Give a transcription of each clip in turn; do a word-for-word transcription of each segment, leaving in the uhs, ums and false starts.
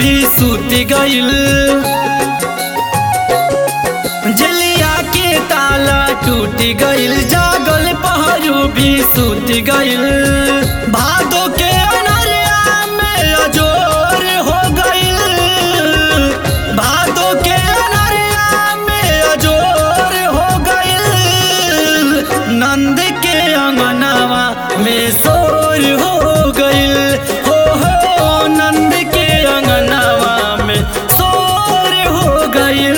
भी सूत गइल। जलिया के ताला टूट गइल, जागल पहरू भी सूत गइल। भादो के अनरिया में अजोर हो गइल, भादो के अनरिया में अजोर हो गइल। नंद के अंगनवा में शोर हो गइल, हो हो नंद के अंगनवा में शोर हो गइल।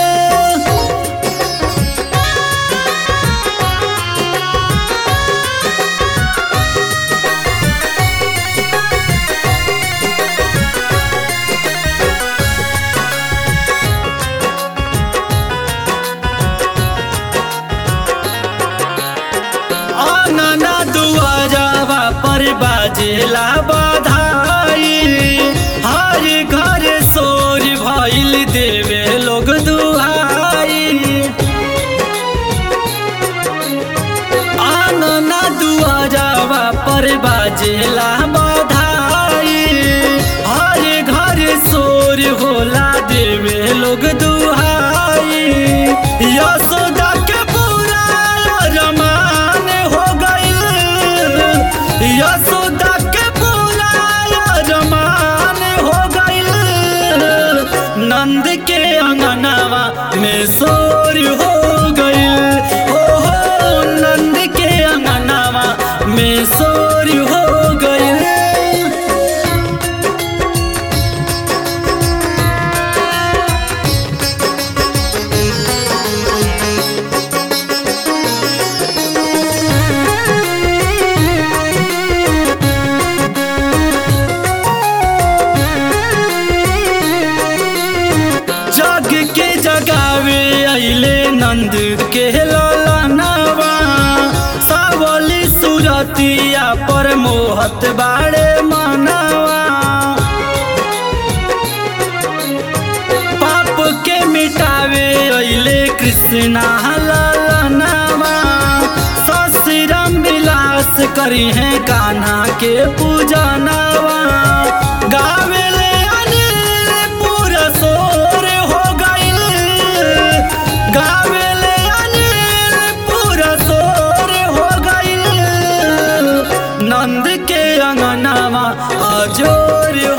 आंगना दुआरवा पर बाजेला बधाई, हर घर शोर भइल देवे लोग दुहाई। आंगना दुआरवा पर बाजेला बधाई, हर घर शोर होला देवे लोग दुहाई। यशोदा के पूरा रमान हो गइल, यशोदा के पूरा रमान हो गइल। नंद के अंगनवा में शोर हो गइल, हो हो नंद के अंगनवा में शोर हो गइल। जग के जगावे अइले नंद के ललनवा, सावली सुरतिया पर मोहत बाड़े मनवा। पाप के मिटावे अइले कृष्णा ललनवा, ससुरम विलास करी है कान्हा के पूजनवा। गावेले अनिल पूरा शोर हो गइल, गावेले अनिल पूरा शोर हो गइल। नंद के अंगनवा अजोर